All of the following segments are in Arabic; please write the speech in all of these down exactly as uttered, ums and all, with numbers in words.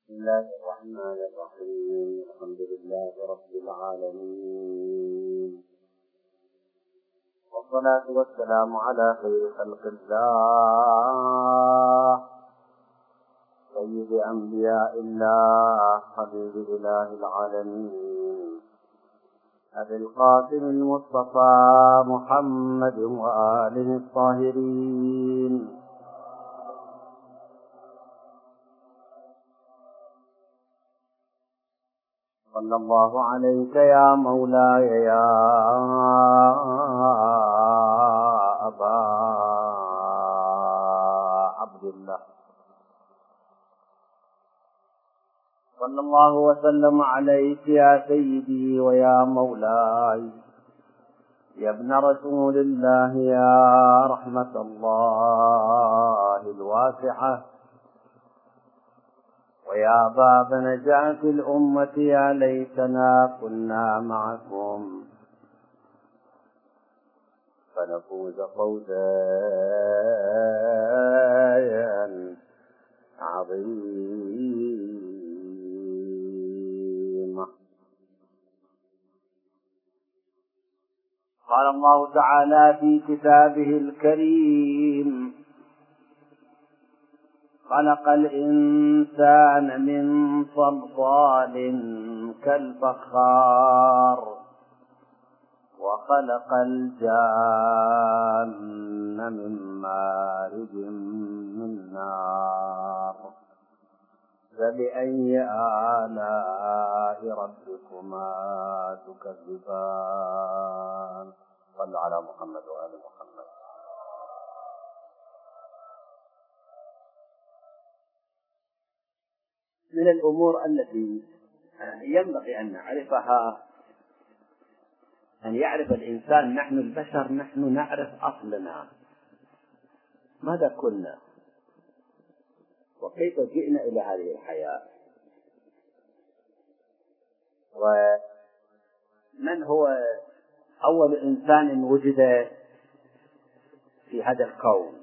بسم الله الرحمن الرحيم. الحمد لله رب العالمين، والصلاة والسلام على خير خلق الله، سيد أنبياء الله، حبيب إله العالمين، أبي القاسم المصطفى محمد وآله الطاهرين. صلى الله عليك يا مولاي يا أبا عبد الله، صلى الله وسلم عليك يا سيدي ويا مولاي، يا ابن رسول الله، يا رحمة الله الواسعة، ويا باب نجاة الأمة، يا ليتنا كنا معكم فنفوز فوزا عظيما. قال الله تعالى في كتابه الكريم: خلق الإنسان من صلصال كالفخار، وخلق الجان من مارج من نار، فبأي آلاء ربكما تكذبان؟ صلوا على محمد وآل محمد. من الأمور التي ينبغي أن نعرفها، أن يعرف الإنسان نحن البشر، نحن نعرف أصلنا، ماذا كنا وكيف جئنا إلى هذه الحياة، ومن هو أول إنسان وجد في هذا الكون،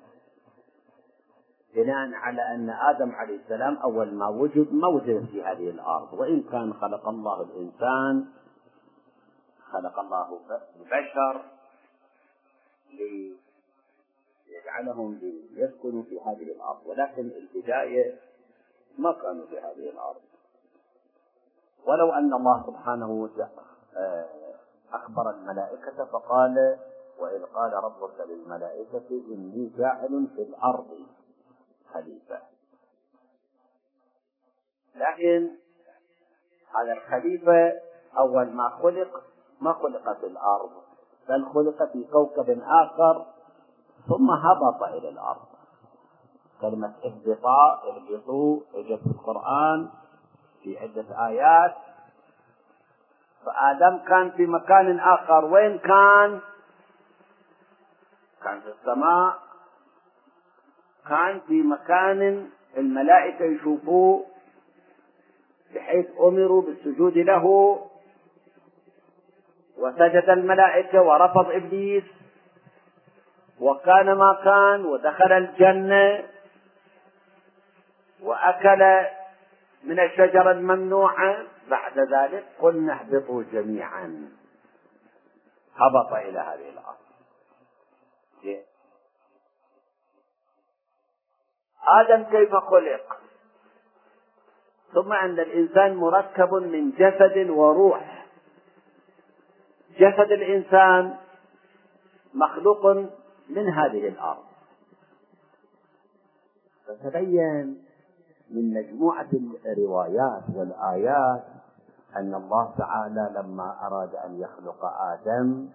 بناء على أن آدم عليه السلام أول ما وجد ما وجد في هذه الأرض، وإن كان خلق الله الإنسان، خلق الله البشر ليجعلهم يسكنوا في هذه الأرض، ولكن البداية ما كانوا في هذه الأرض. ولو أن الله سبحانه وتعالى أخبر الملائكة فقال: وإذ قال ربك للملائكة إني جاعل في الأرض خليفة، لكن هذا الخليفة أول ما خلق ما خلق في الأرض، بل خلق في كوكب آخر ثم هبط إلى الأرض. كلمة اهبطاء اهبطوا اجت في القرآن في عدة آيات. فآدم كان في مكان آخر، وين كان؟ كان في السماء، كان في مكان الملائكة يشوفوه، بحيث أمروا بالسجود له، وسجد الملائكة ورفض إبليس، وكان ما كان، ودخل الجنة وأكل من الشجرة الممنوعة. بعد ذلك قلنا اهبطوا جميعا، هبط إلى هذه الأرض. آدم كيف خلق؟ ثم أن الإنسان مركب من جسد وروح. جسد الإنسان مخلوق من هذه الأرض، فتبين من مجموعة الروايات والآيات أن الله تعالى لما أراد أن يخلق آدم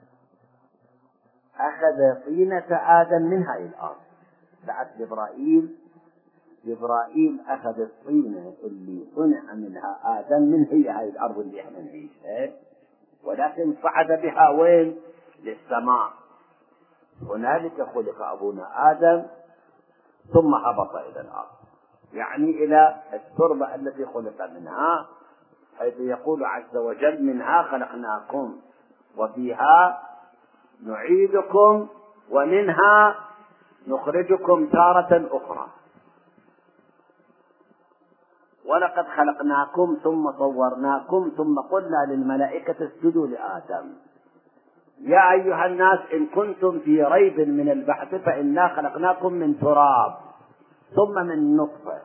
أخذ طينة آدم من هذه الأرض. بعد جبرائيل جبرائيل أخذ الطينة اللي صنع منها آدم من هي هذه الأرض اللي احنا نعيشها، ولكن صعد بها وين؟ للسماء. هنالك خلق أبونا آدم ثم هبط إلى الأرض، يعني إلى التربة التي خلق منها، حيث يقول عز وجل: منها خلقناكم وفيها نعيدكم ومنها نخرجكم تارة أخرى. ولقد خلقناكم ثم صورناكم ثم قلنا للملائكة اسجدوا لآدم. يا أيها الناس إن كنتم في ريب من البعث فإنا خلقناكم من تراب ثم من نطفة.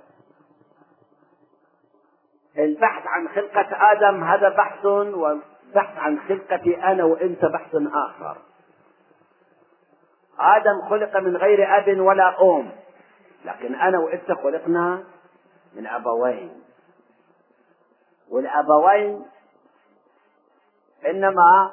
البحث عن خلقة آدم هذا بحث، وبحث عن خلقتي أنا وإنت بحث آخر. آدم خلق من غير أب ولا أم، لكن أنا وإنت خلقنا من أبوين، والأبوين إنما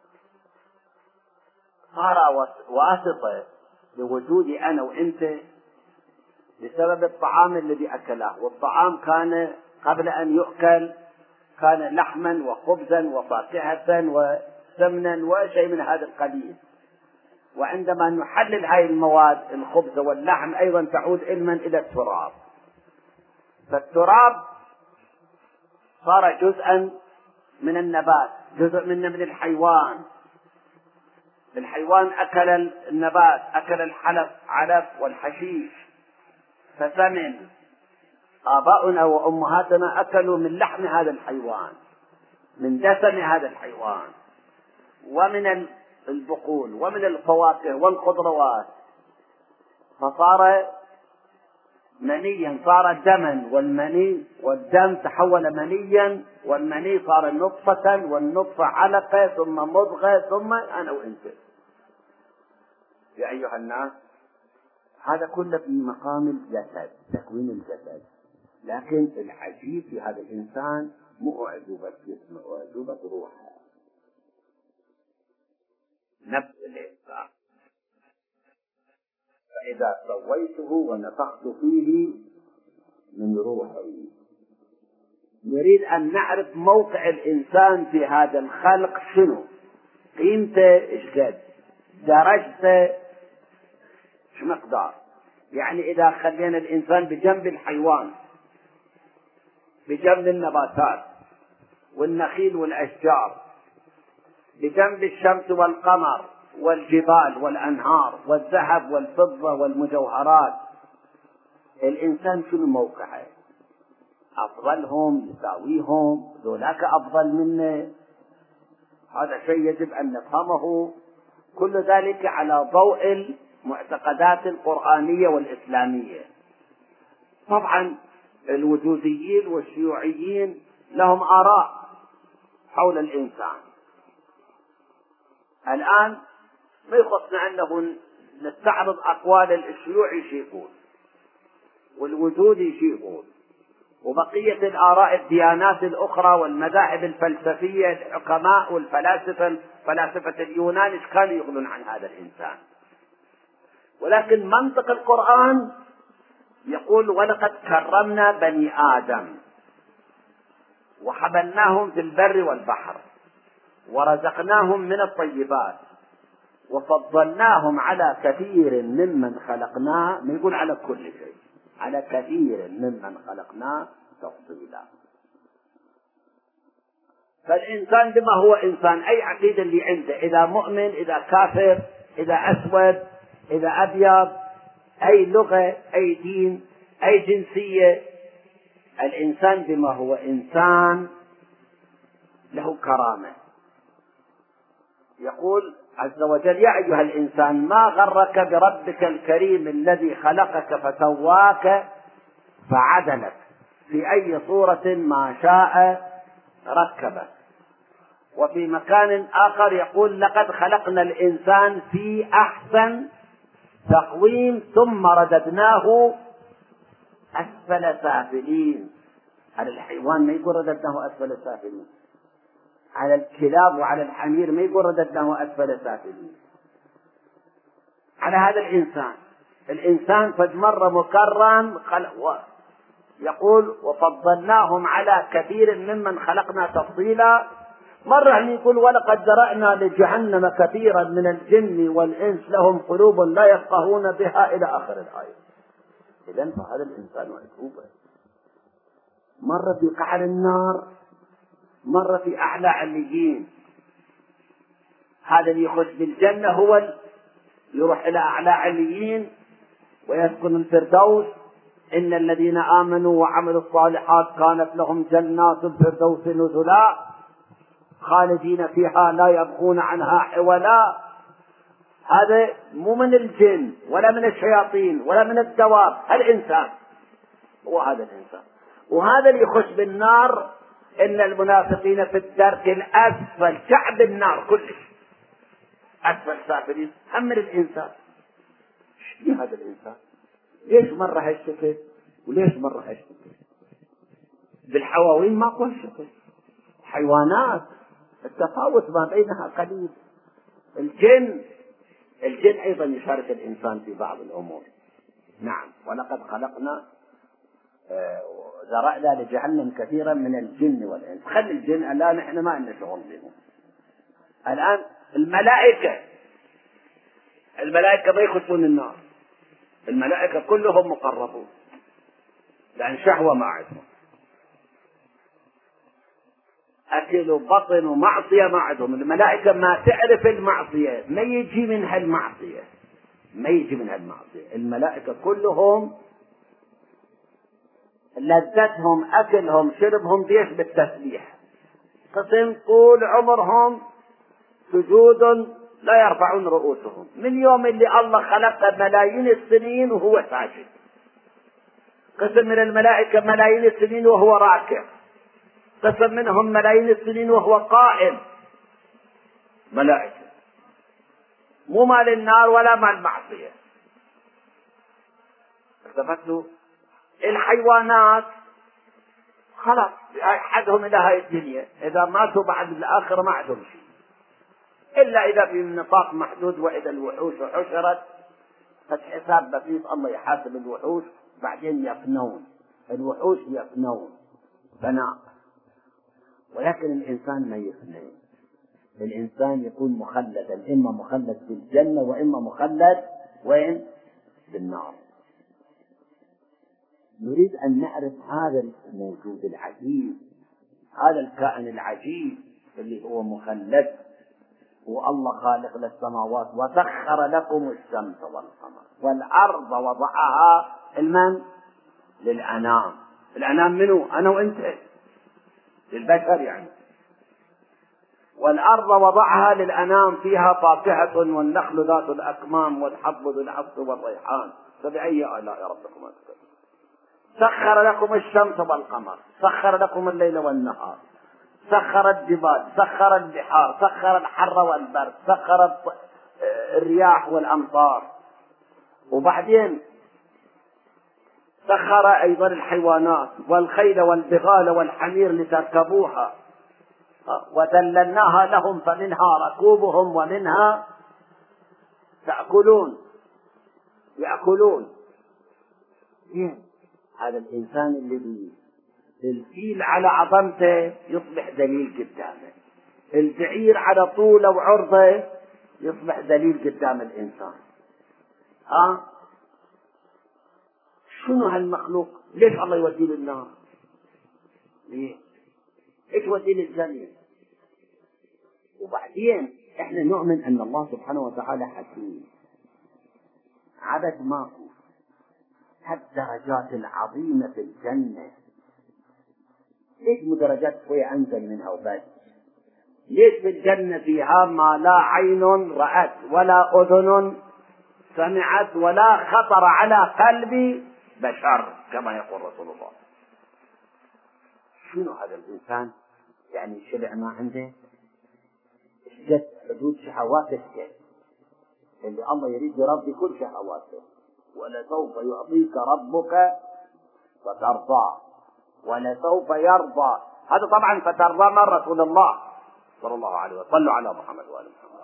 صار واسطة لوجودي أنا وإنت بسبب الطعام الذي أكله، والطعام كان قبل أن يؤكل كان لحما وخبزا وفاكهة وسمنا وشيء من هذا القبيل، وعندما نحلل هذه المواد الخبز واللحم أيضا تعود علما إلى التراب، فالتراب صار جزءا من النبات، جزء من من الحيوان. الحيوان أكل النبات، أكل الحلب علف والحشيش فسمن. آباؤنا وأمهاتنا أكلوا من لحم هذا الحيوان، من دسم هذا الحيوان، ومن البقول ومن الفواكه والخضروات، فصار منيا، صار دما، والمني والدم تحول منيا، والمني صار نطفة، والنطفة علقة، ثم مضغة، ثم أنا وأنت. يا أيها الناس، هذا كله في مقام الجسد، تكوين الجسد، لكن العجيب في هذا الإنسان مو أعجوبة جسمه، أعجوبة روحه، نفس الإنسان. فإذا سويته ونفخت فيه من روحي. نريد أن نعرف موقع الإنسان في هذا الخلق شنو، قيمته إيش قد، درجته شو مقدار. يعني إذا خلينا الإنسان بجنب الحيوان، بجنب النباتات والنخيل والأشجار، بجنب الشمس والقمر والجبال والأنهار والذهب والفضة والمجوهرات، الإنسان شنو موقعه؟ أفضلهم، يساويهم، ذولاك أفضل منه؟ هذا شيء يجب أن نفهمه، كل ذلك على ضوء المعتقدات القرآنية والإسلامية. طبعا الوجوديين والشيوعيين لهم آراء حول الإنسان. الآن ما يخصنا أنه نستعرض أقوال الشيوعي شيء يقول، والوجودي شيء يقول، وبقية الآراء الديانات الأخرى والمذاهب الفلسفية، الحكماء والفلاسفة، فلاسفة اليونان إيش كانوا يقولون عن هذا الإنسان. ولكن منطق القرآن يقول: ولقد كرمنا بني آدم وحملناهم في البر والبحر ورزقناهم من الطيبات وفضلناهم على كثير ممن خلقنا، ما يقول على كل شيء، على كثير ممن خلقنا تفضيلا. فالإنسان بما هو إنسان، أي عقيدة اللي عنده، إذا مؤمن، إذا كافر، إذا أسود، إذا أبيض، أي لغة، أي دين، أي جنسية، الإنسان بما هو إنسان له كرامة. يقول عز وجل: يا أيها الإنسان ما غرك بربك الكريم الذي خلقك فسواك فعدلك في أي صورة ما شاء ركبك. وفي مكان آخر يقول: لقد خلقنا الإنسان في أحسن تقويم ثم رددناه أسفل سافلين. على الحيوان ما يقول رددناه أسفل سافلين، على الكلاب وعلى الحمير ما يقول رددناه أسفل سافلين. على هذا الإنسان، الإنسان قد مر مكرم، يقول: وفضلناهم على كثير ممن خلقنا تفضيلا. مرة يقول: ولقد ذرأنا لجهنم كثيرا من الجن والإنس لهم قلوب لا يفقهون بها، إلى آخر الآية. إذن فهذا الإنسان معجوبة، مرة في قعر النار، مرة في أعلى عليين. هذا اللي يخش بالجنة هو يروح إلى أعلى عليين ويسكن الفردوس، إن الذين آمنوا وعملوا الصالحات كانت لهم جنات الفردوس نزلا خالدين فيها لا يبغون عنها حولا. هذا مو من الجن ولا من الشياطين ولا من الدواب، الإنسان هو هذا الإنسان. وهذا اللي يخش بالنار، إن المنافقين في الدرك الأسفل، كعب النار كلش أسفل سافلين. هم الإنسان ايش هذا الإنسان؟ ليش مرة هالشكل وليش مرة هالشكل؟ بالحواوين ماكو هالشكل، حيوانات التفاوت ما بينها قليل. الجن الجن أيضا يشارك الإنسان في بعض الأمور. نعم، ولقد خلقنا زرعنا لجهنم كثيرا من الجن والإنس. خلي الجن الآن إحنا ما عندنا شغل بهم. الآن الملائكة الملائكة ما يخشون النار، الملائكة كلهم مقربون لأن شهوة ما عندهم، أكل وبطن ومعصية ما عندهم. الملائكة ما تعرف المعصية، ما يجي منها المعصية ما يجي منها المعصية. الملائكة كلهم لذتهم أكلهم شربهم ديش بالتسبيح. قسم طول عمرهم سجود لا يرفعون رؤوسهم من يوم اللي الله خلق ملايين السنين وهو ساجد. قسم من الملائكة ملايين السنين وهو راكع، قسم منهم ملايين السنين وهو قائم. ملائكة مو مال النار ولا مال المعصية. التفتوا الحيوانات خلاص حدهم إلى هاي الدنيا، إذا ماتوا بعد الآخرة ما عندهم شيء إلا إذا في نطاق محدود. وإذا الوحوش حشرت فالحساب بسيط، الله يحاسب الوحوش بعدين يفنون. الوحوش يفنون فناء، ولكن الإنسان ما يفنى. الإنسان يكون مخلدا، إما مخلد في الجنة وإما مخلد وين؟ بالنار. نريد أن نعرف هذا الموجود العجيب، هذا الكائن العجيب اللي هو مخلد. والله خالق للسماوات وسخر لكم الشمس والقمر والأرض وضعها المن للأنام. الأنام منو؟ أنا وأنت، للبشر يعني. والأرض وضعها للأنام فيها فاكهة والنخل ذات الأكمام والحب ذو العصف والريحان فبأي آلاء ربكما تكذبون. سخر لكم الشمس والقمر، سخر لكم الليل والنهار، سخر الجبال، سخر البحار، سخر الحر والبرد، سخر الرياح والأمطار. وبعدين سخر أيضا الحيوانات والخيل والبغال والحمير لتركبوها وذللناها لهم فمنها ركوبهم ومنها تأكلون يأكلون. هذا الإنسان الذي الفيل على عظمته يصبح دليل قدامه، البعير على طوله وعرضه يصبح دليل قدام الإنسان. ها شنو هالمخلوق؟ ليش الله يوديه للنار؟ ليه؟ ايش يوديه للجنة؟ وبعدين احنا نؤمن ان الله سبحانه وتعالى حكيم. عدد ماكو هالدرجات العظيمة في الجنة. ليش مو درجات شوية أنزل منها وبس؟ ليش في الجنة فيها ما لا عين رأت ولا أذن سمعت ولا خطر على قلب بشر كما يقول رسول الله؟ شنو هذا الإنسان؟ يعني شبع ما عنده؟ اشتد حدود شهواته اللي الله يريد يرضي كل شهواته. ولسوف يعطيك ربك فترضى ولسوف يرضى. هذا طبعا فترضى من رسول الله صلى الله عليه وسلم. صلوا على محمد وآل محمد.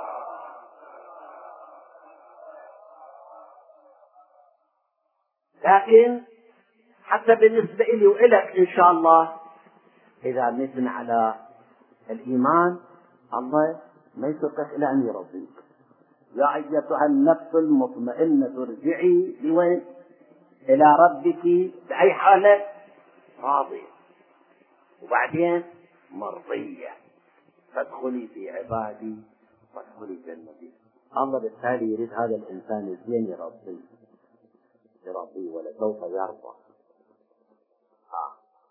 لكن حتى بالنسبة لي وإلك إن شاء الله إذا متنا على الإيمان الله ما يتركك إلى أن يرضيك. يا أيتها النفس المطمئنة ارجعي لوين؟ إلى ربك بأي حالة؟ راضية وبعدين مرضية فادخلي في عبادي وادخلي جنتي. الله بالتالي يريد هذا الإنسان الزين يرضيه. يرضي ولسوف يرضى. آه.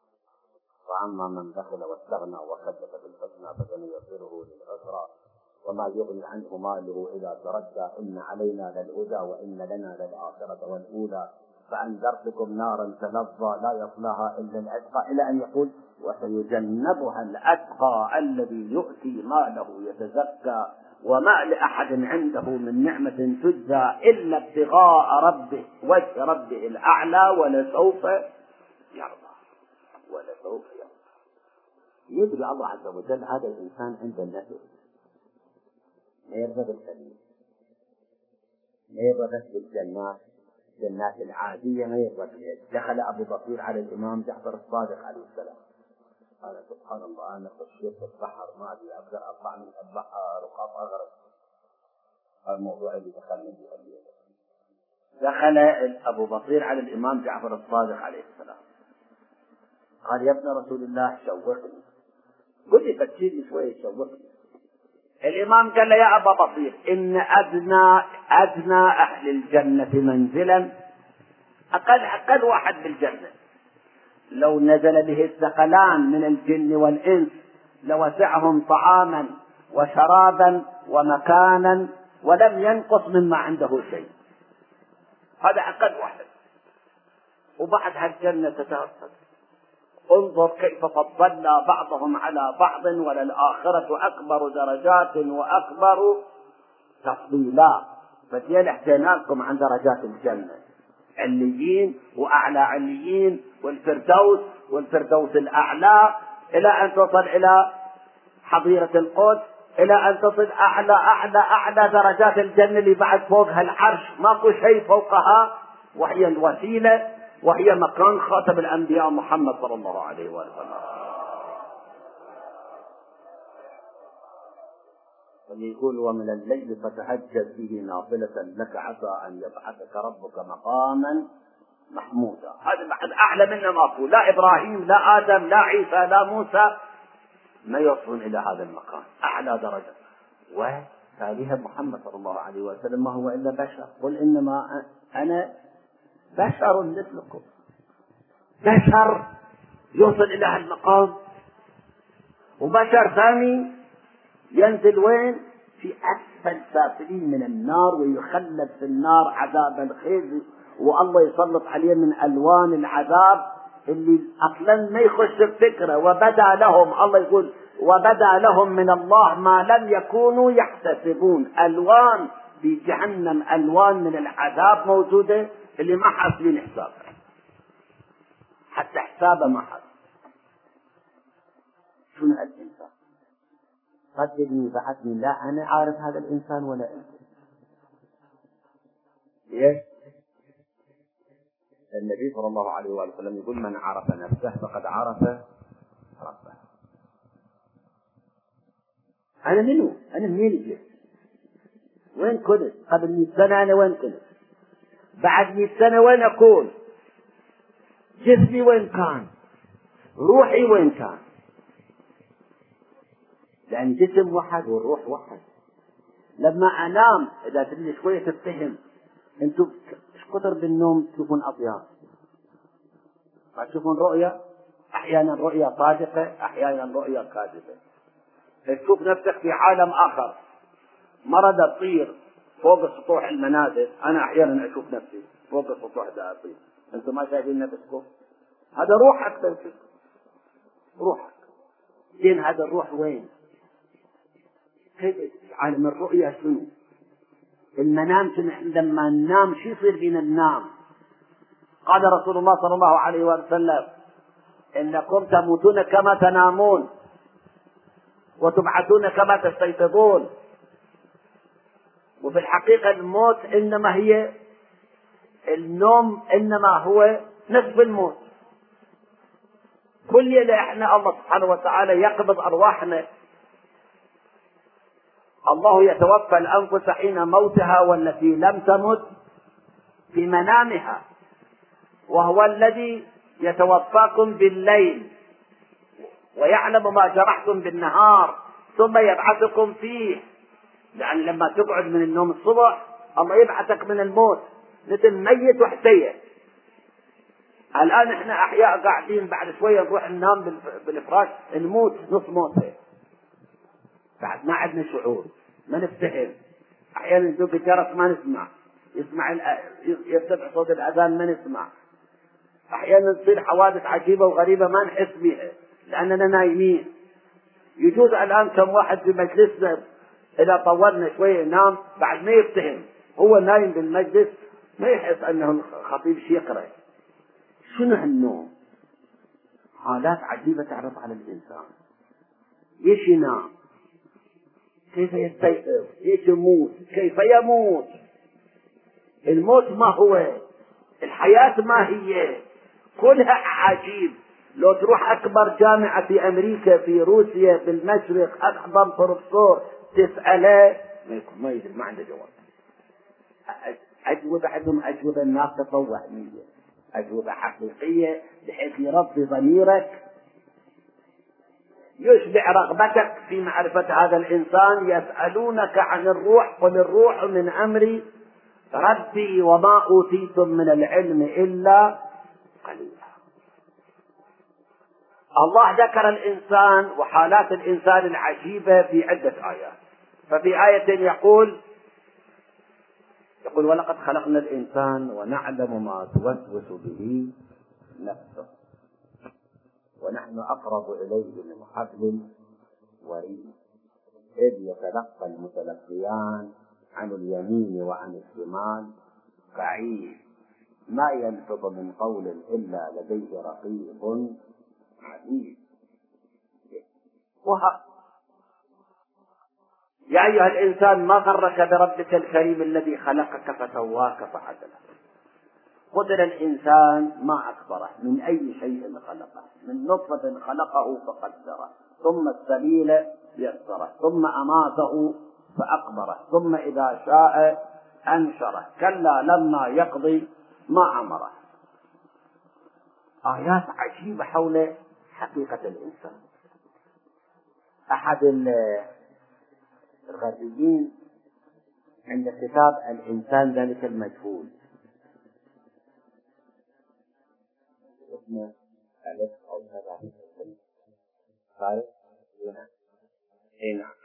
وأما من دخل واستغنى وكذب بالحسنى فسنيسره للعسرى وما يغني عنه ماله إذا تردى إن علينا للهدى وإن لنا للآخرة والأولى فأنذرتكم نارا تلظى لا يصلاها إلا الأتقى إلى أن يقول وسيجنبها الأتقى الذي يؤتي ماله يتزكى وما لأحد عنده من نعمة تجزى إلا ابتغاء ربه وجه ربه الأعلى ولسوف يرضى ولسوف يرضى. يدري الله عز وجل هذا الإنسان عند النفس ما يرضى بالخليل، ما يرضى بالجنات الجنات العادية، ما يرضى بها. دخل أبو بصير على الإمام جعفر الصادق عليه السلام قال سبحان الله أنا خشيت البحر ما أدري أقدر أطلع من البحر وقاف أغرق. الموضوع اللي دخلنا فيه دخل أبو بصير على الإمام جعفر الصادق عليه السلام قال يا ابن رسول الله شوقني، قل لي فكرني شوية شوقني. الإمام قال له يا أبا بصير إن أدنى أدنى أهل الجنة منزلا أقل أقل واحد بالجنة لو نزل به الثقلان من الجن والإنس لوسعهم طعاما وشرابا ومكانا ولم ينقص مما عنده شيء. هذا أقل واحد. وبعد هالجنة تتوسط انظر كيف فضلنا بعضهم على بعض وللآخرة أكبر درجات وأكبر تفضيلا. فدينا احتينا لكم عن درجات الجنة عليين وأعلى عليين والفردوس والفردوس الأعلى إلى أن تصل إلى حظيرة القدس إلى أن تصل أعلى أعلى أعلى درجات الجنة اللي بعد فوقها العرش ماكو شيء فوقها وهي الوسيلة وهي مكان خاتم الأنبياء محمد صلى الله عليه وسلم. يقول ومن الليل فتهجد به نافلة لك عسى أن يبعثك ربك مقاما محمودا. هذا بعد أعلى منا ماكو، لا إبراهيم لا آدم لا عيسى لا موسى ما يصلون إلى هذا المقام أعلى درجة. وتاليها محمد صلى الله عليه وسلم ما هو إلا بشر، قل إنما أنا بشر مثلكم. بشر يوصل إلى هذا المقام. وبشر ثاني ينزل وين؟ في أسفل سافلين من النار ويخلد في النار عذاب الخزي والله يسلط عليه من ألوان العذاب اللي أصلا ما يخش الفكرة. وبدأ لهم الله يقول وبدأ لهم من الله ما لم يكونوا يحتسبون. ألوان في جهنم ألوان من العذاب موجودة اللي ما حاسبين حسابه حتى حسابه ما حاسب. شنو الإنسان؟ قدرني بعثني لا أنا عارف هذا الإنسان ولا أنت. ليش؟ النبي صلى الله عليه وسلم يقول من عرف نفسه فقد عرف ربه. أنا منو؟ أنا منين جيت؟ وين كنت؟ قبل مئة سنة أنا وين كنت؟ بعد مئة سنة وين أكون؟ جسمي وين كان؟ روحي وين كان؟ لأن جسم واحد والروح واحد. لما أنام إذا تريد شوية تفهم أنتم إيش كثر بالنوم تشوفون أطيار، ما تشوفون رؤية، أحيانا رؤية صادقة أحيانا رؤية كاذبة. تشوف نفسك في عالم آخر، مرة تطير فوق سطوح المنازل، أنا أحيانا أشوف نفسي فوق السطوح ده أطير، أنتم ما شايفين نفسكم؟ هذا روحك تنفس روحك. زين هذا الروح وين؟ كيف عالم الرؤية شنو؟ المنام شنو؟ لما ننام شو يصير بين النام؟ قال رسول الله صلى الله عليه وسلم إنكم تموتون كما تنامون وتبعثون كما تستيقظون. وفي الحقيقة الموت إنما هي النوم إنما هو نصف الموت. كل ليلة إحنا الله سبحانه وتعالى يقبض أرواحنا. الله يتوفى الأنفس حين موتها والتي لم تمت في منامها وهو الذي يتوفاكم بالليل ويعلم ما جرحتم بالنهار ثم يبعثكم فيه. لأن لما تقعد من النوم الصبح الله يبعثك من الموت مثل ميت واحتية. الآن احنا أحياء قاعدين، بعد شوية نروح ننام بالفراش نموت نص موتة، بعد ما عندنا شعور، ما نفتهم. أحيانا ندق الجرس ما نسمع، يسمع يرتفع صوت الأذان ما نسمع. أحيانا تصير حوادث عجيبة وغريبة ما نحس بها لأننا نايمين. يجوز الآن كم واحد في مجلسنا إذا طولنا شوية ينام بعد ما يفتهم، هو نايم بالمجلس ما يحس أنه الخطيب شي يقرأ. شنو هالنوم؟ حالات عجيبة تعرض على الإنسان. ايش ينام؟ كيف يستيقظ؟ ايش يموت؟ كيف يموت؟ الموت ما هو، الحياة ما هي، كلها عجيب. لو تروح أكبر جامعة في أمريكا في روسيا بالمشرق أكبر بروفيسور تسأله ما يدري، ما عنده جواب. أجوبة عندهم أجوبة ناقصة وهمية، أجوبة حقيقية بحيث يرضي ضميرك، يشبع رغبتك في معرفة هذا الإنسان. يسألونك عن الروح قل الروح من أمر ربي وما أوتيتم من العلم إلا قليلا. الله ذكر الإنسان وحالات الإنسان العجيبة في عدة آيات. ففي آية يقول يقول ولقد خلقنا الإنسان ونعلم ما توسوس به نفسه ونحن أقرب إليه من حبل وريد إذ يتلقى المتلقيان عن اليمين وعن الشمال قعيد ما يلفظ من قول إلا لديه رقيب عتيد. وها يا أيها الإنسان ما غرك بربك الكريم الذي خلقك فسواك فعدلك. قدر الإنسان ما أكبره، من أي شيء خلقه؟ من نطفة خلقه فقدره، ثم السبيل يسره، ثم أماته فأقبره، ثم إذا شاء أنشره، كلا لما يقضي ما أمره. آيات عجيبة حول حقيقة الإنسان. أحد الغربيين عند كتاب الإنسان ذلك المجهول اسمه ألف أو كذا قال هنا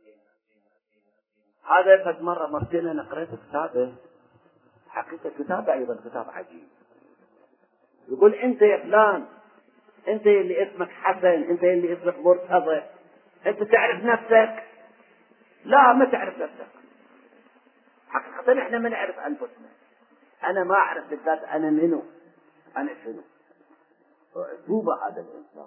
هذا قد مرة مرتين أنا قرأت كتابه، حقيقة كتابه أيضا كتاب عجيب. يقول أنت يا فلان، أنت اللي اسمك حسن، أنت اللي اسمك مرتضى، أنت تعرف نفسك؟ لا ما تعرف نفسك. حقيقة إحنا ما نعرف أنفسنا. أنا ما أعرف بالذات أنا منو، أنا شنو. عجوبة هذا الإنسان.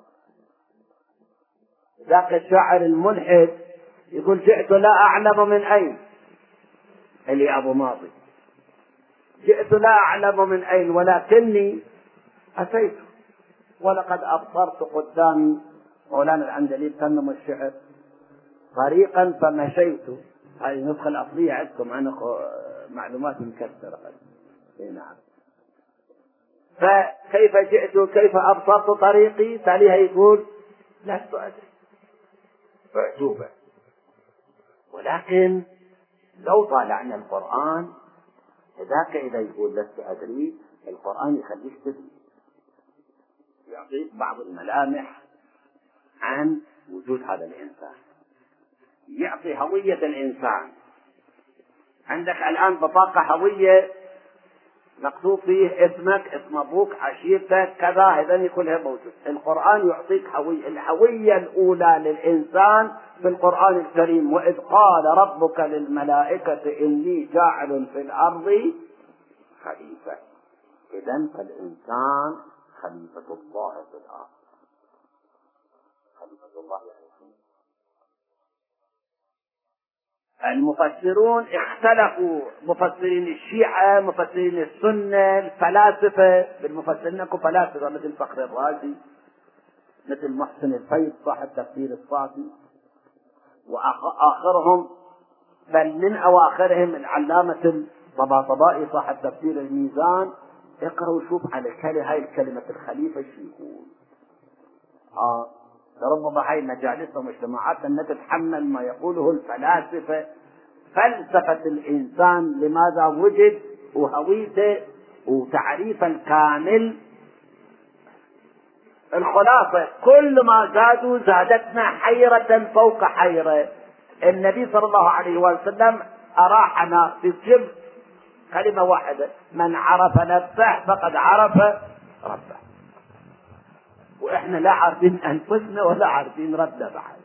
ذاك الشاعر الملحد يقول جئت لا أعلم من أين، اللي أبو ماضي، جئت لا أعلم من أين ولكني أتيت ولقد أبصرت قدامي. مولانا العندليب تنم الشعر طريقا فمشيت. هذه النسخة الأصلية عندكم، عنه معلومات مكسرة. نعم. فكيف جئت كيف أبصرت طريقي، تاليها يقول لست أدري. عجوبة. ولكن لو طالعنا القرآن ذاك إذا يقول لست أدري، القرآن يخليك تدري، يعطيك بعض الملامح عن وجود هذا الإنسان، يعطي هوية الإنسان. عندك الآن بطاقة هوية مكتوب فيه اسمك، اسم أبوك، عشيرتك، كذا، هذا كلها موجود. القرآن يعطيك هوية. الهوية الأولى للإنسان في القرآن الكريم وإذ قال ربك للملائكة إني جاعل في الأرض خليفة. إذن فالإنسان خليفة الله في الأرض، خليفة الله يعني. المفسرون اختلفوا، مفسرين الشيعة، مفسرين السنة، الفلاسفة. بالمفسرين اكو فلاسفة مثل فخر الرازي، مثل محسن الفيض صاحب تفسير الصافي، وآخرهم بل من أواخرهم العلامة الطباطبائي صاحب تفسير الميزان. اقرأ وشوف على الكلمة هاي الكلمة الخليفة شو يقول. آه ربما هاي مجالسنا ومجتمعاتنا تتحمل ما يقوله الفلاسفة. فلسفة الإنسان لماذا وجد وهويته وتعريفا كامل. الخلاصة كل ما زادوا زادتنا حيرة فوق حيرة. النبي صلى الله عليه وسلم أراحنا في الجبر كلمة واحدة: من عرف نفسه فقد عرف ربه. وإحنا لا عارفين أنفسنا ولا عارفين ربنا بعد.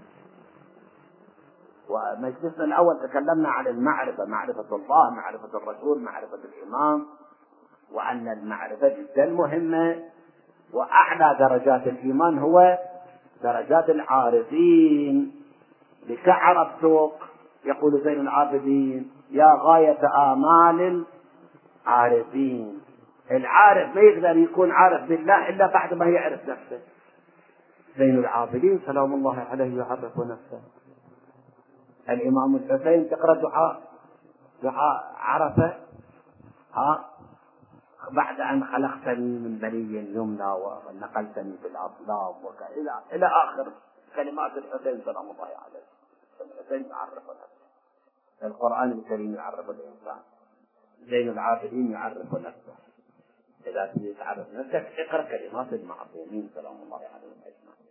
ومجلسنا الأول تكلمنا عن المعرفة، معرفة الله، معرفة الرسول، معرفة الإمام، وأن المعرفة جدا مهمة. وأعلى درجات الإيمان هو درجات العارفين. لك عرفتك، يقول زين العابدين، يا غاية آمال العارفين. العارف ما يقدر يكون عارف بالله إلا بعد ما يعرف نفسه. زين العابدين سلام الله عليه يعرف نفسه. الإمام الحسين تقرأ دعاء دعاء عرفه، ها بعد أن خلقتني من بني يمنى ونقلتني في الأصلاب وإلى إلى آخر كلمات الحسين سلام الله عليه. الحسين يعرف نفسه. القرآن الكريم يعرف الإنسان. زين العابدين يعرف نفسه. إذا تريد تعرف نفسك اقرأ كلمات المعصومين سلام الله عليهم أجمعين.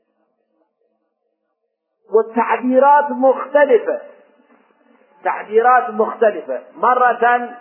والتعبيرات مختلفة، تعبيرات مختلفة. مرة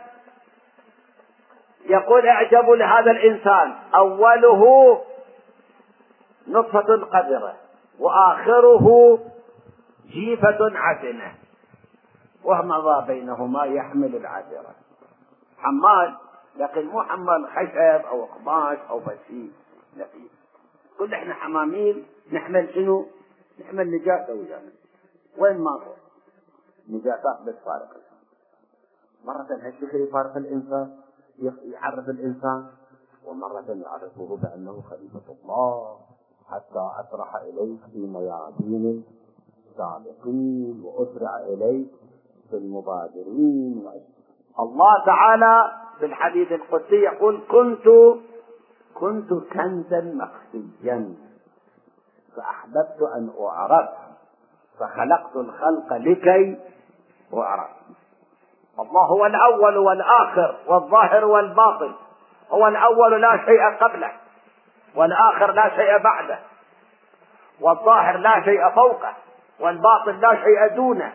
يقول اعجبوا لهذا الإنسان أوله نطفة قذرة وآخره جيفة عسنة وما بينهما يحمل العذرة. حمال، لكن مو حمال خشب أو قماش أو فشي نفيس. كل احنا حمامين نحمل شنو؟ نحمل نجاسة وجانب. وين ما هو نجاسات بالفارق. مرة هالشكل يفارق الإنسان يعرف الإنسان، ومرة يعرفه بأنه خليفة الله حتى أسرح إليه في ميادين السابقين وأسرع إليه في المبادرين. الله تعالى في الحديث القدسي يقول كنت كنت كنزا مخفيا فأحببت أن أعرف فخلقت الخلق لكي أعرف. الله هو الأول والآخر والظاهر والباطن. هو الأول لا شيء قبله، والآخر لا شيء بعده، والظاهر لا شيء فوقه، والباطن لا شيء دونه.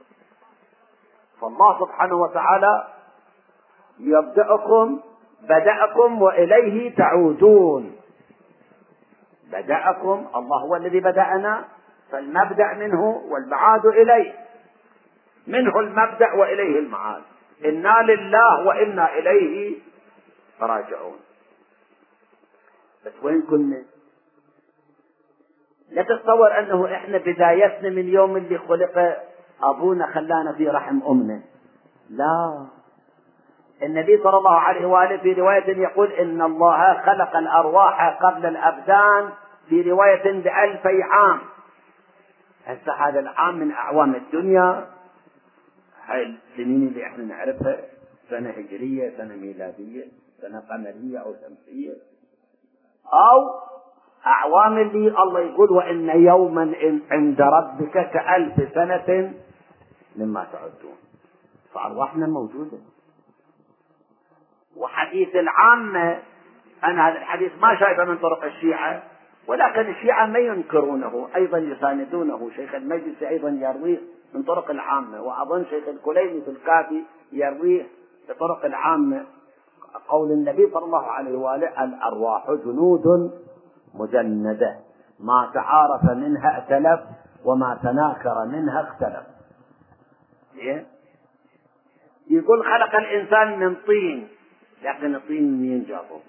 فالله سبحانه وتعالى يبدأكم بدأكم وإليه تعودون. بدأكم، الله هو الذي بدأنا، فالمبدأ منه والمعاد إليه. منه المبدأ وإليه المعاد. إنا لله وإنا إليه راجعون. بس وين كنا؟ لا تتصور أنه إحنا بدايتنا من يوم اللي خلق أبونا خلانا في رحم أمنا. لا، النبي صلى الله عليه وآله في رواية يقول إن الله خلق الأرواح قبل الأبدان، في رواية بألفي عام. هسه هذا العام من أعوام الدنيا، هاي السنين اللي احنا نعرفها سنة هجرية، سنة ميلادية، سنة قمرية أو شمسية، أو أعوام اللي الله يقول وإن يوما عند ربك كألف سنة مما تعدون. فأرواحنا موجودة. وحديث العامة، أنا هذا الحديث ما شايفه من طرق الشيعة، ولكن الشيعة ما ينكرونه، أيضا يساندونه. شيخ المجلس أيضا يرويه من طرق العامة، وأظن شيخ الكليني في الكافي يرويه بطرق العامة. قول النبي صلى الله عليه وآله الأرواح جنود مجندة ما تعارف منها ائتلف وما تناكر منها اختلف. يقول خلق الإنسان من طين، لكن الطين منين جابه؟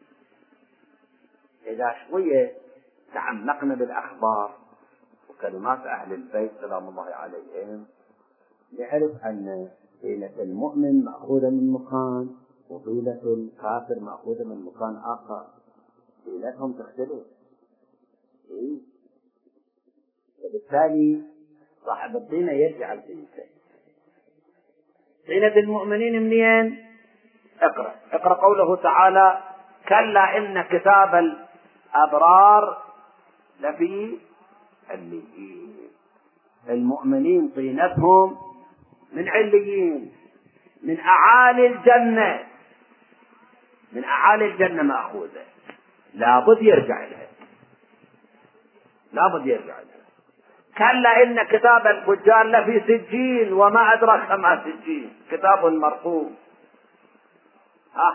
إذا شوية تعمقنا بالأخبار وكلمات أهل البيت سلام الله عليهم نعرف أن طيلة المؤمن مأخوذة من مكان، وطيلة الكافر مأخوذة من مكان آخر. طيلتهم تختلف. إيه؟ وبالتالي صاحب الطينة يرجع لطينته. طينة المؤمنين منين؟ اقرأ اقرأ قوله تعالى كلا إن كتاب الأبرار لفي عليين. المؤمنين طينتهم من عليين، من أعالي الجنة، من أعالي الجنة مأخوذة، لابد يرجع لها، لابد يرجع لها. كلا إن كتاب الفجار لفي سجين وما أدرك ما سجين، كتاب مرقوم. ها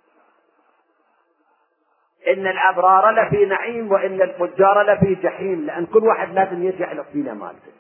إن الأبرار لفي نعيم وإن الفجار لفي جحيم، لأن كل واحد لازم يرجع للطينة مالته،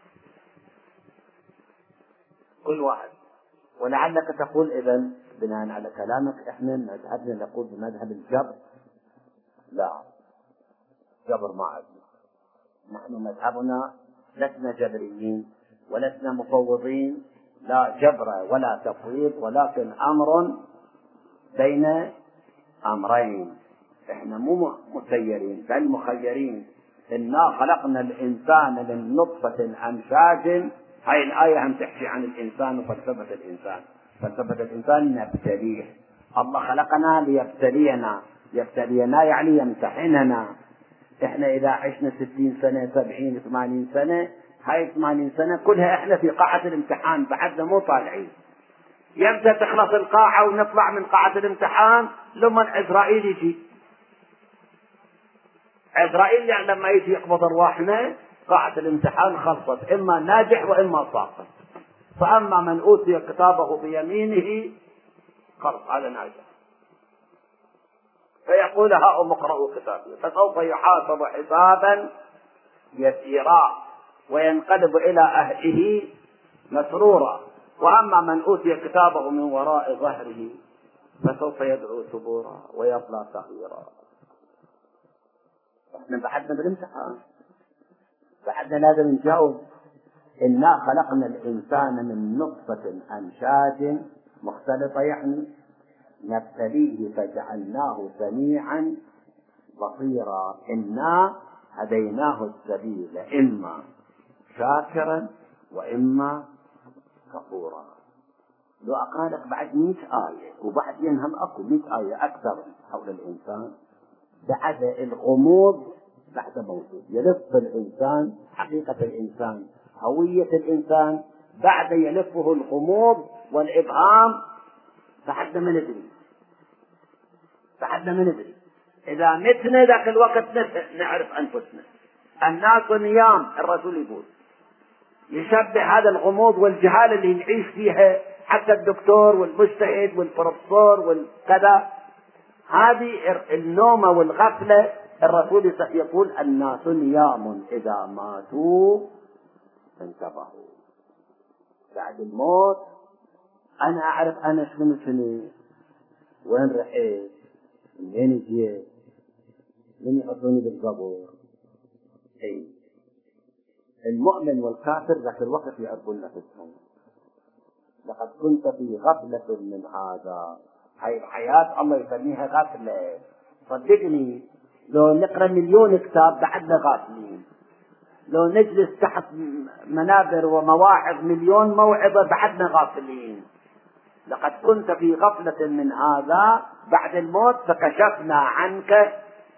كل واحد. ولعلك تقول إذن بناء على كلامك إحنا مذهبنا نقول بمذهب الجبر. لا، جبر ما عندنا، نحن مذهبنا لسنا جبريين ولسنا مفوضين، لا جبر ولا تفويض، ولكن أمر بين أمرين. إحنا مو مسيرين بل مخيرين. إنا خلقنا الإنسان من نطفة أمشاج. هاي الآية هم تحكي عن الإنسان وفلسفة الإنسان. فلسفة الإنسان نبتليه، الله خلقنا ليبتلينا، يبتلينا يعني يمتحننا. إحنا إذا عشنا ستين سنة سبعين ثمانين سنة، هاي ثمانين سنة كلها إحنا في قاعة الامتحان، بعدنا مو طالعين. يبدأ تخلص القاعة ونطلع من قاعة الامتحان لما عزرائيل يجي. عزرائيل يعني لما يجي يقبض أرواحنا قاعة الامتحان خلصت، إما ناجح وإما ساقط. فأما من أوتي كتابه بيمينه خلص هذا ناجح، فيقول هاؤم اقرءوا كتابي فسوف يحاسب حسابا يسيرا وينقلب إلى أهله مسرورا. وأما من أوتي كتابه من وراء ظهره فسوف يدعو ثبورا ويصلى سعيرا. احنا بعدنا بالامتحان، بعدنا لازم نجاوب. إنا خلقنا الإنسان من نطفة أمشاج مختلطة يعني نبتليه فجعلناه سميعا بصيرا. إنا هديناه السبيل إما شاكرا وإما كفورا. لو أقالك بعد مئة آية وبعد ينهم أكو مئة آية أكثر حول الإنسان، بعد الغموض بعد موجود يلف الإنسان حقيقة الإنسان هوية الإنسان، بعد يلفه الغموض والإبهام فحد ما ندري، فحد ما ندري. إذا متنا ذاك الوقت نعرف أنفسنا. الناس نيام، الرسول يقول يشبه هذا الغموض والجهالة اللي نعيش فيها، حتى الدكتور والمجتهد والبروفيسور والكذا، هذه النومة والغفلة. الرسول يقول الناس نيام إذا ماتوا انتبهوا. بعد الموت أنا أعرف أنا شنو شنو، وين رحت، منين جيت، من يحطوني بالقبر. أي المؤمن والكافر ذاك الوقت يعرفون نفسهم. لقد كنت في غفلة من هذا. هاي الحياة الله يسميها غفلة. صدقني لو نقرأ مليون كتاب بعدنا غافلين، لو نجلس تحت منابر ومواعظ مليون موعظة بعدنا غافلين. لقد كنت في غفلة من هذا، بعد الموت فكشفنا عنك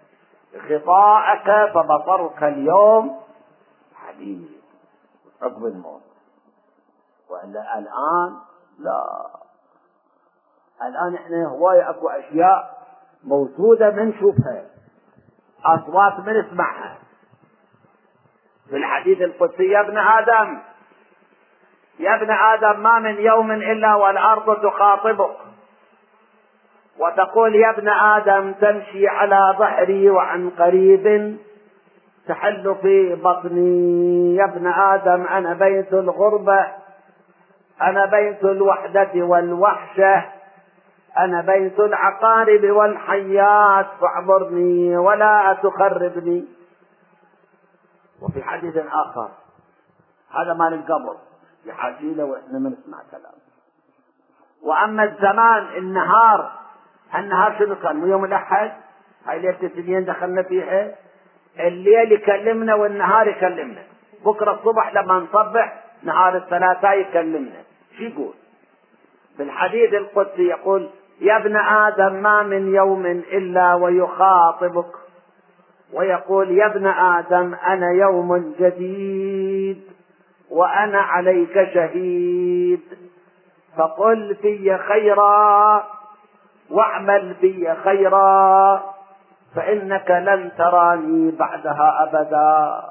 غطاءك فبصرك اليوم حديد. عقب الموت. وإلا الآن لا، الآن احنا هواية اكو اشياء موجودة بنشوفها، اصوات بنسمعها. في الحديث القدسي يا ابن آدم يا ابن آدم ما من يوم إلا والأرض تخاطبك وتقول يا ابن آدم تمشي على ظهري وعن قريب تحل في بطني. يا ابن آدم أنا بيت الغربة، أنا بيت الوحدة والوحشة، أنا بيت العقارب والحيات فاعبرني ولا تخربني. وفي حديث آخر هذا مال القبر يحاكي له وإحنا ما نسمع كلام. وأما الزمان النهار، النهار شنو كان؟ يوم الأحد هاي ليلة الاثنين دخلنا فيها، الليل يكلمنا والنهار يكلمنا. بكرة الصبح لما نصبح نهار الثلاثاء يكلمنا. شو يقول في الحديث القدسي؟ يقول يا ابن آدم ما من يوم إلا ويخاطبك ويقول يا ابن آدم أنا يوم جديد وأنا عليك شهيد، فقل في خيرا واعمل بي خيرا فإنك لن تراني بعدها أبدا.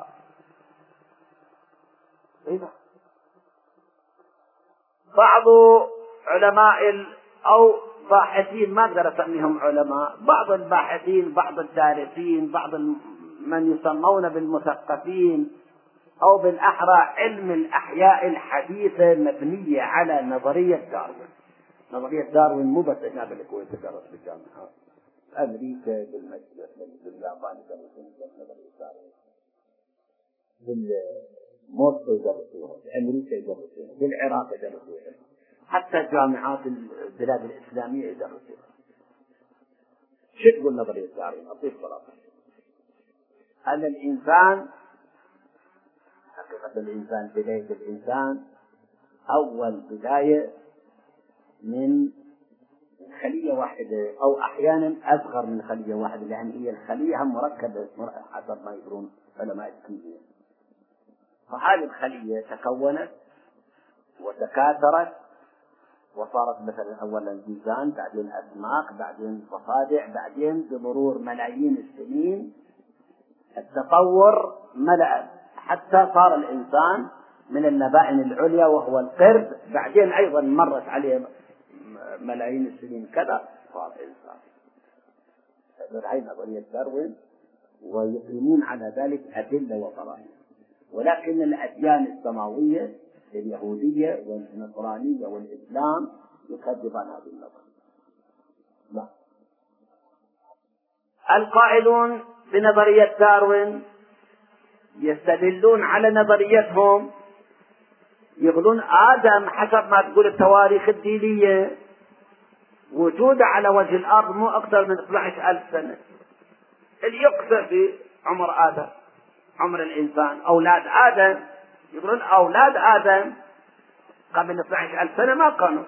بعض علماء أو باحثين، ما أقدر أسميهم علماء، بعض الباحثين، بعض الدارسين، بعض من يسمون بالمثقفين أو بالأحرى علم الأحياء الحديثة مبنية على نظرية داروين. نظرية داروين مو بس هنا بالكويت تدرس بالجامعات، أمريكا، بالمجلس، باليابان يدرسون نظرية داروين، بالموسكو يدرسوها، بأمريكا يدرسوها، بالعراق يدرسوها، حتى جامعات البلاد الإسلامية يدرسوها. شو تقول نظرية داروين؟ أعطيك خلاصة. أن الإنسان، حقيقة الإنسان، بداية الإنسان أول بداية من خلية واحدة أو أحيانا أصغر من خلية واحدة، لأن هي الخلية مركبة حسب ما يقولون علماء الكيمياء. فهذه الخلية تكونت وتكاثرت وصارت مثلا أولا جيزان، بعدين أسماك، بعدين ضفادع، بعدين بمرور ملايين السنين التطور ملأ حتى صار الإنسان من النبائن العليا وهو القرد، بعدين أيضا مرت عليه ملايين السنين كذا صار إنسان. هذه نظرية داروين، ويقيمون على ذلك أدلة وقرائن. ولكن الأديان السماوية اليهودية والنصرانية والإسلام يكذبان هذه النظرية. لا. القائلون بنظرية داروين يستدلون على نظريتهم، يقولون آدم حسب ما تقول التواريخ الدينية وجوده على وجه الأرض مو أكثر من اثني عشر ألف سنة. اللي يقصر في عمر آدم، عمر الإنسان، أولاد آدم، يقولون أولاد آدم قبل اثني عشر ألف سنة ما كانوا.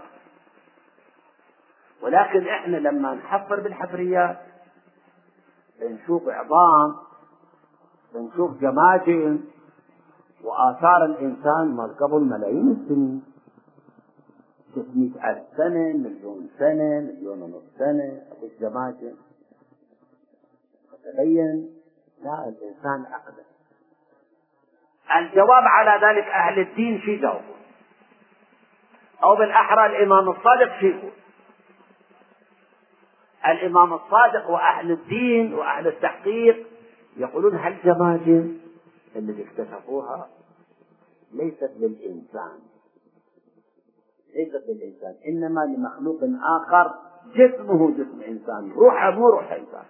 ولكن إحنا لما نحفر بالحفريات بنشوف عظام، بنشوف جماجم وآثار الإنسان ما قبل ملايين السنين، ستمائة ألف سنة، مليون سنة، مليون ونصف سنة، أو الجماجم. فتبين لا، الإنسان أقدم. الجواب على ذلك أهل الدين شي جاوبون، أو بالأحرى الإمام الصادق شي يقول. الإمام الصادق وأهل الدين وأهل التحقيق يقولون هالجماجم اللي اكتشفوها ليست للإنسان، ليست للإنسان، إنما لمخلوق آخر جسمه جسم إنسان، روحه مو روح إنسان.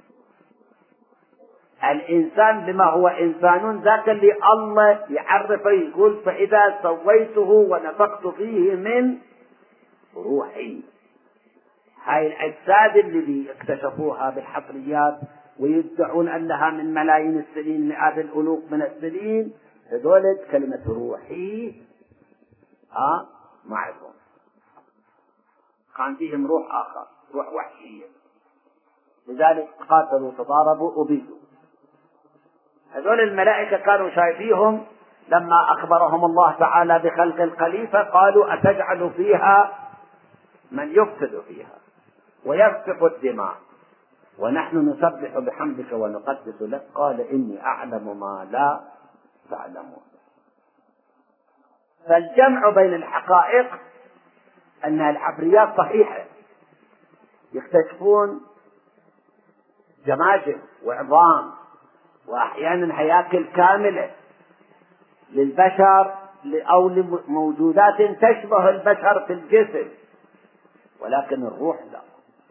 الإنسان بما هو إنسان ذاك اللي الله يعرفه، يقول فإذا سويته ونفخت فيه من روحي. هاي الأجساد اللي اكتشفوها بالحفريات ويدعون أنها من ملايين السنين، مئات الألوف من السنين، هذول كلمة روحي ها ما عندهم، كان فيهم روح آخر، روح وحشية، لذلك قاتلوا تضاربوا وبيدوا. هذول الملائكة كانوا شايفيهم لما أخبرهم الله تعالى بخلق الخليفة، قالوا أتجعل فيها من يفسد فيها ويسفك الدماء ونحن نسبح بحمدك ونقدس لك، قال إني أعلم ما لا تعلمون. فالجمع بين الحقائق أن الحفريات صحيحة، يكتشفون جماجم وعظام وأحيانا هياكل كاملة للبشر أو لموجودات تشبه البشر في الجسم، ولكن الروح لا.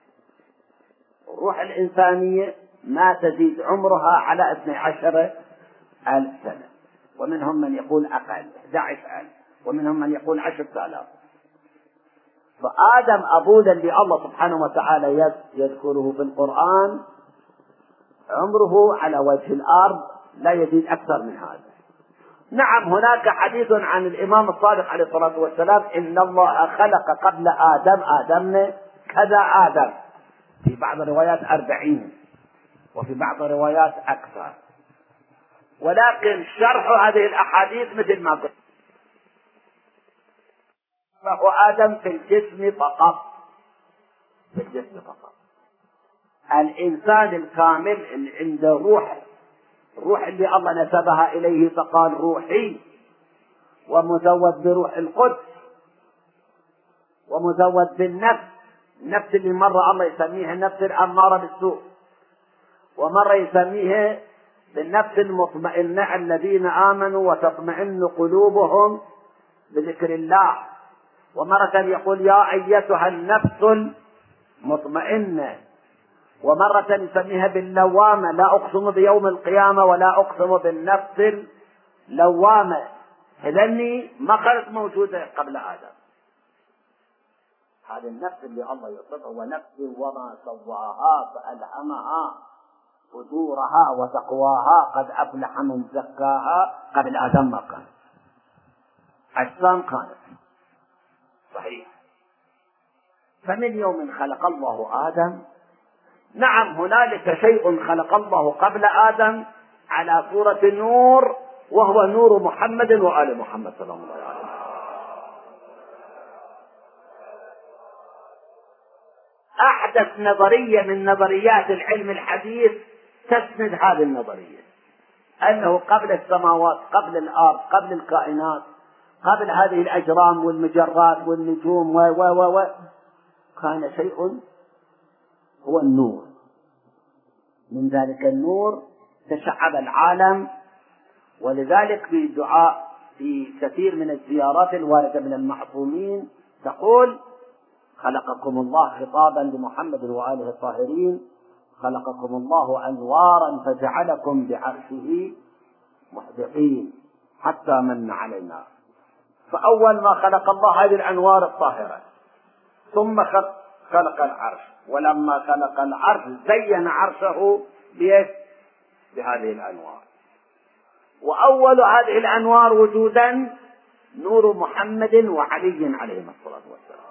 الروح الإنسانية ما تزيد عمرها على اثني عشر ألف سنة، ومنهم من يقول أقل أحد عشر ألف، ومنهم من يقول عشرة آلاف. فآدم أبونا اللي الله سبحانه وتعالى يذكره في القرآن عمره على وجه الأرض لا يزيد أكثر من هذا. نعم هناك حديث عن الإمام الصادق عليه الصلاة والسلام إن الله خلق قبل آدم آدمنا كذا آدم، في بعض الروايات أربعين وفي بعض الروايات أكثر. ولكن شرح هذه الأحاديث مثل ما قلت، فهو آدم في الجسم فقط، بالجسم فقط. الإنسان الكامل اللي عنده روح، الروح اللي الله نسبها إليه فقال روحي، ومزود بروح القدس، ومزود بالنفس، النفس اللي مرة الله يسميها النفس الأمارة بالسوء، ومرة يسميها بالنفس المطمئنة الذين آمنوا وتطمئن قلوبهم بذكر الله، ومرة يقول يا أيتها النفس المطمئنة، ومرة يسميها باللوامة، لا أقسم بيوم القيامة ولا أقسم بالنفس اللوامة. هذني ما كانت موجودة قبل آدم. هذه النفس اللي الله يصفها ونفس وما سواها فألهمها فجورها وتقواها قد أفلح من زكاها. قبل آدم ما كان، أجسام كانت صحيح. فمن يوم خلق الله آدم، نعم هنالك شيء خلق الله قبل آدم على صورة نور، وهو نور محمد وآل محمد صلى الله عليه وسلم. أحدث نظرية من نظريات العلم الحديث تسند هذه النظرية، أنه قبل السماوات، قبل الأرض، قبل الكائنات، قبل هذه الأجرام والمجرات والنجوم و و و كان شيء هو النور. من ذلك النور تشعب العالم، ولذلك في دعاء في كثير من الزيارات الواردة من المعصومين تقول خلقكم الله خطابا لمحمد وآله الطاهرين، خلقكم الله أنوارا فجعلكم بعرشه محدقين حتى من علينا. فأول ما خلق الله هذه الأنوار الطاهرة، ثم خلق العرش، ولما خلق العرش زين عرشه بهذه الأنوار. وأول هذه الأنوار وجودا نور محمد وعلي عليهما الصلاة والسلام.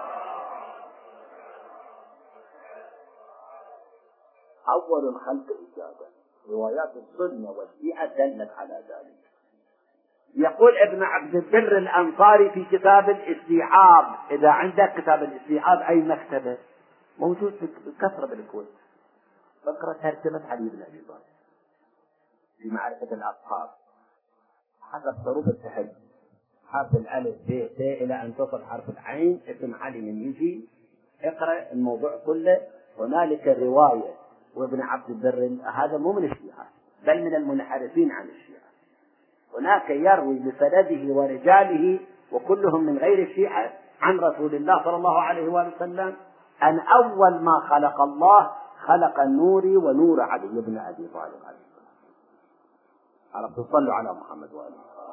أول الخلق إيجادا، روايات السنة والشيعة دلت على ذلك. يقول ابن عبد البر الأنصاري في كتاب الاستيعاب، إذا عندك كتاب الاستيعاب أي مكتبة موجود بكثرة بالكويت، فقرة ترجمة علي بن أبي طالب في معرفة الأصحاب حسب ظروف التحدي، حرف الألف ب ت إلى أن تصل حرف العين اسم علي من يجي، اقرأ الموضوع كله. هنالك الرواية، وابن عبد البر هذا مو من الشيعة بل من المنحرفين عن الشيعة، هناك يروي بسنده ورجاله وكلهم من غير الشيعة عن رسول الله صلى الله عليه وآله وسلم أن أول ما خلق الله خلق نوري ونور علي بن أبي طالب عليه السلام. عرفتوا؟ صلوا على محمد وآله.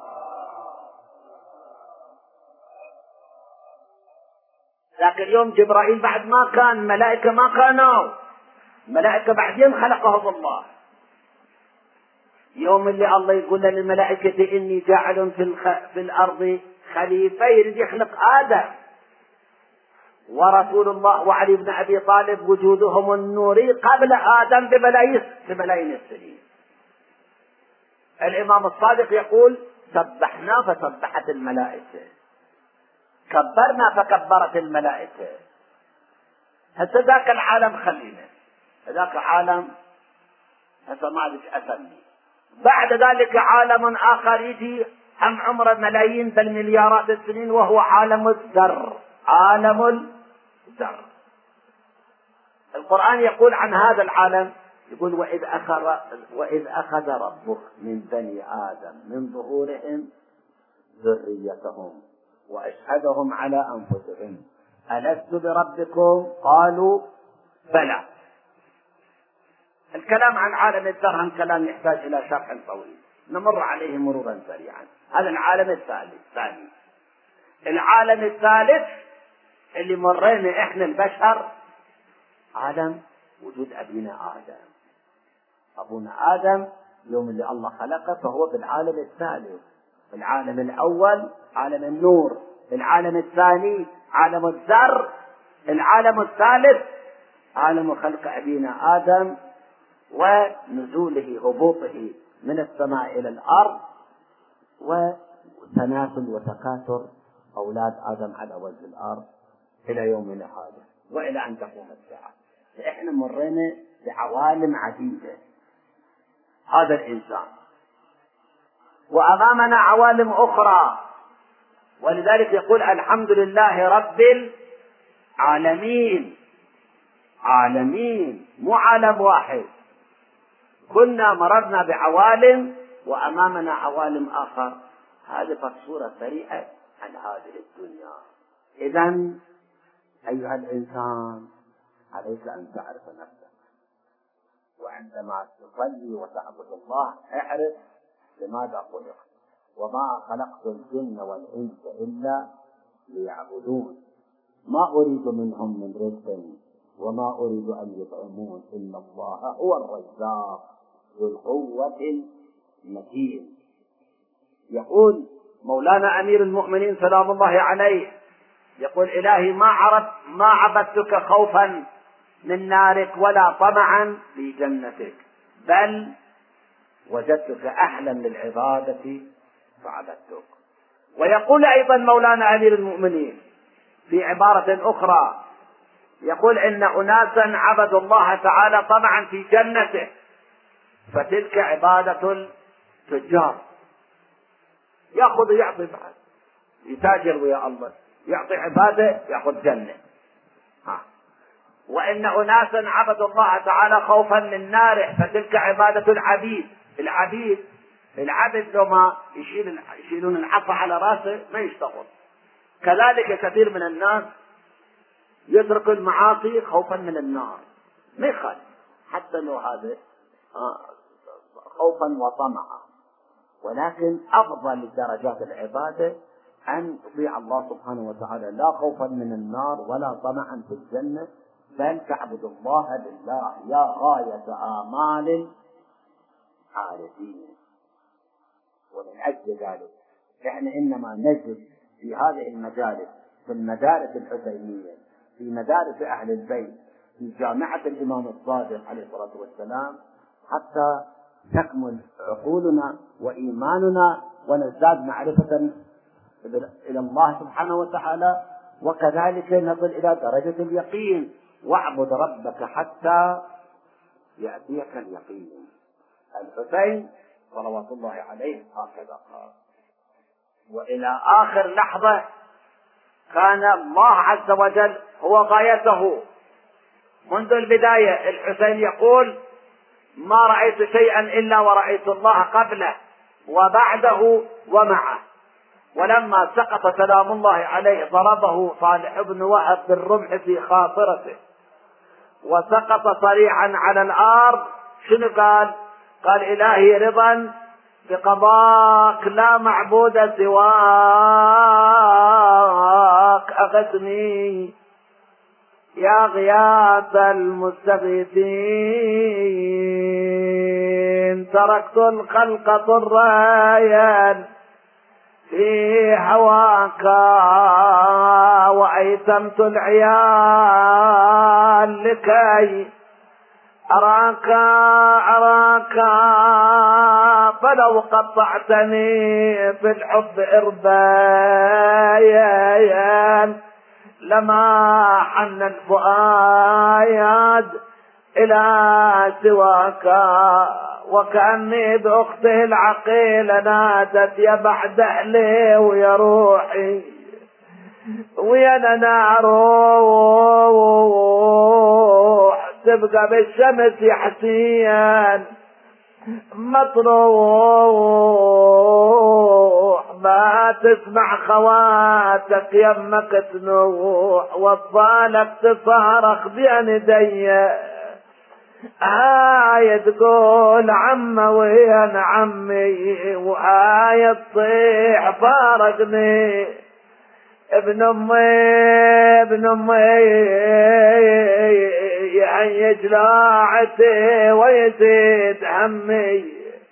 ذاك اليوم جبرائيل بعد ما كان، ملائكة ما كانوا، ملائكة بعدين خلقهم الله. يوم اللي الله يقول للملائكة إني جاعل في, الخ... في الأرض خليفة، يريد يخلق آدم. ورسول الله وعلي بن أبي طالب وجودهم النوري قبل آدم بملايين بملايين السنين. الإمام الصادق يقول سبحنا فسبحت الملائكة، كبرنا فكبرت الملائكة. هسه ذاك العالم خلينا، ذاك عالم هسه ما أدري أسمي. بعد ذلك عالم آخر يجي هم عمره ملايين بل مليارات السنين، وهو عالم الذر، عالم الذر. القرآن يقول عن هذا العالم، يقول وإذ أخذ, وإذ أخذ ربك من بني آدم من ظهورهم ذريتهم وأشهدهم على أنفسهم ألست بربكم قالوا بلى. الكلام عن عالم الذر هم كلام يحتاج إلى شرح طويل، نمر عليه مرورا سريعا. هذا العالم الثالث. ثاني العالم الثالث اللي مرينا إحنا البشر، عالم وجود أبينا آدم. أبونا آدم يوم اللي الله خلقه فهو في العالم الثالث. العالم الأول عالم النور، العالم الثاني عالم الذر، العالم الثالث عالم خلق أبينا آدم ونزوله هبوطه من السماء إلى الأرض، وتناسل وتكاثر أولاد آدم على وجه الأرض إلى يومنا هذا. وإلى أن تقوم الساعة. فإحنا مرينا بعوالم عديدة هذا الإنسان، وأمامنا عوالم أخرى، ولذلك يقول الحمد لله رب العالمين. عالمين مو عالم واحد، كنا مررنا بعوالم وأمامنا عوالم آخر. هذه فصورة سريعة عن هذه الدنيا. إذن أيها الإنسان عليك أن تعرف نفسك، وعندما تصلي وتعبد الله اعرف لماذا خلقت، وما خلقت الجن والإنس إلا ليعبدون، ما أريد منهم من رزق وما أريد أن يطعمون إن الله هو الرزاق ذو القوة المتين. يقول مولانا أمير المؤمنين سلام الله عليه، يقول إلهي ما عرفت ما عبدتك خوفا من نارك ولا طمعا في جنتك، بل وجدتك أهلا للعبادة فعبدتك. ويقول أيضا مولانا أمير المؤمنين في عبارة أخرى، يقول إن أناسا عبدوا الله تعالى طمعا في جنته فتلك عبادة التجار، يأخذ يعطي بعد، يتاجر ويا الله، يعطي عبادة يأخذ جنة. ها. وإن أناسا عبدوا الله تعالى خوفا من ناره فتلك عبادة العبيد. العبيد العبد لو ما يشيل يشيلون العصا على راسه ما يشتغل. كذلك كثير من الناس يترك المعاصي خوفا من النار، ما يخالف حتى لو هذا خوفا وطمعا، ولكن أفضل درجات العبادة أن تطيع الله سبحانه وتعالى لا خوفا من النار ولا طمعا في الجنة، بل تعبد الله لله يا غاية آمال عارفين. ومن أجل ذلك إحنا إنما نجد في هذه المجالس، في المدارس الحسينية، في مدارس أهل البيت، في جامعة الإمام الصادق عليه الصلاة والسلام، حتى تكمل عقولنا وإيماننا ونزداد معرفة إلى الله سبحانه وتعالى، وكذلك نصل إلى درجة اليقين. واعبد ربك حتى يأتيك اليقين. الحسين صلوات الله عليه هكذا قال. وإلى آخر لحظة كان الله عز وجل هو غايته منذ البداية. الحسين يقول ما رأيت شيئا إلا ورأيت الله قبله وبعده ومعه. ولما سقط سلام الله عليه ضربه صالح بن وهب بالرمح في خاصرته وسقط صريعا على الأرض. شنو قال؟ قال إلهي رضا بقضاك لا معبود سواك أغثني يا غياث المستغيثين. تركت الخلق طرايا في هواك وأيتمت العيال لكي أراك أراك فلو قطعتني في الحب إربايا لما حن الفؤاد إلى سواك. وكأني بأخته العقيلة نادت يا بعد أهلي ويا روحي ويا لنا روح تبقى بالشمس يا حسين مطروح ما تسمع خواتك يمك تنوح وصالك تصارخ بين ديه آية تقول عم وين عمي وآية تصيح فارقني ابن امي ابن امي يعني جلاعتي ويزيد همي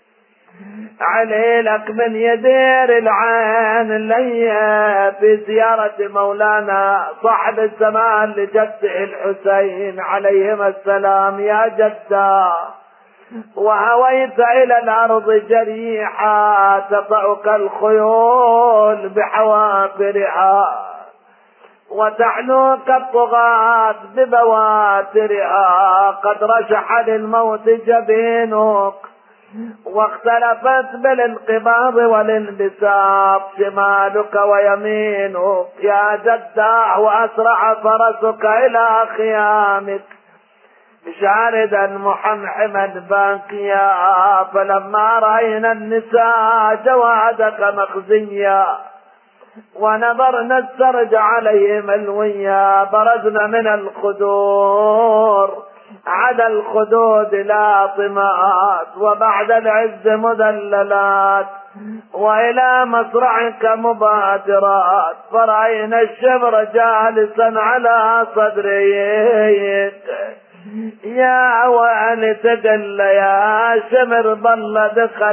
عليلك من يدير العين لي في زيارة مولانا صاحب الزمان لجده الحسين عليهم السلام يا جدا. وهويت إلى الأرض جريحا تطأك الخيول بحوافرها وتعنوك الطغاة ببواترها، قد رشح للموت جبينك، واختلفت بالانقباض والانبساط شمالك ويمينك يا جداح، وأسرع فرسك إلى خيامك شاردا محمحما باكيا، فلما رأينا النساء جوادك مخزيا ونظرنا السرج عليه ملويا، برزنا من الخدور عدا الخدود لاطمات، وبعد العز مذللات، وإلى مصرعك مبادرات، فرأينا الشبر جالسا على صدريك يا وأن تدل يا شمر ضل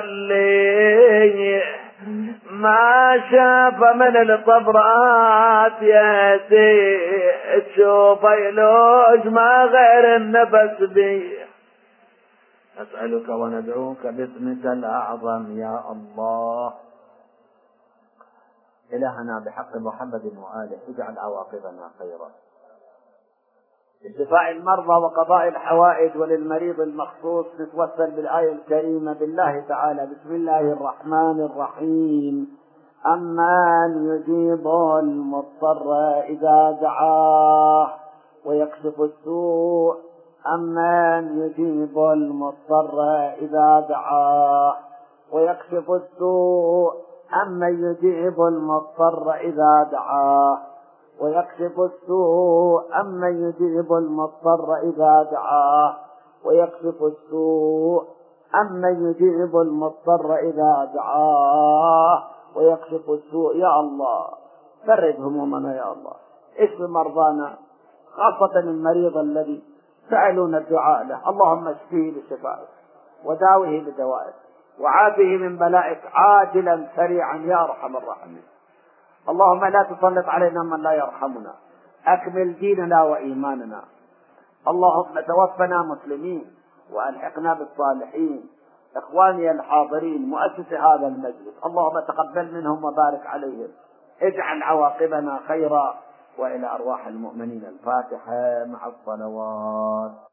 دخلي، ما شاف من الطبرات يا سيد تشوف يلوج ما غير النفس بي. نسألك وندعوك باسمك الأعظم يا الله. إلهنا بحق محمد وآله اجعل عواقبنا خيرا، لشفاء المرضى وقضاء الحوائج، وللمريض المخصوص نتوسل بالآية الكريمة بالله تعالى. بسم الله الرحمن الرحيم. أمن يجيب المضطر إذا دعاه ويكشف السوء، أمن يجيب المضطر إذا دعاه ويكشف السوء، أمن يجيب المضطر إذا دعاه ويكشف السوء، أمن يجيب المضطر إذا دعاه ويكشف السوء، أمن يجيب المضطر إذا دعاه ويكشف السوء. يا الله فرج همومنا يا الله، اشف مرضانا، خاصة المريض الذي سألون الدعاء له، اللهم اشفيه بشفائك وداوه بدوائك وعافه من بلائك عاجلا سريعا يا أرحم الراحمين. اللهم لا تسلط علينا من لا يرحمنا، أكمل ديننا وإيماننا. اللهم توفنا مسلمين وألحقنا بالصالحين. إخواني الحاضرين مؤسس هذا المجلس اللهم تقبل منهم وبارك عليهم، اجعل عواقبنا خيرا. وإلى أرواح المؤمنين الفاتحة مع الصلوات.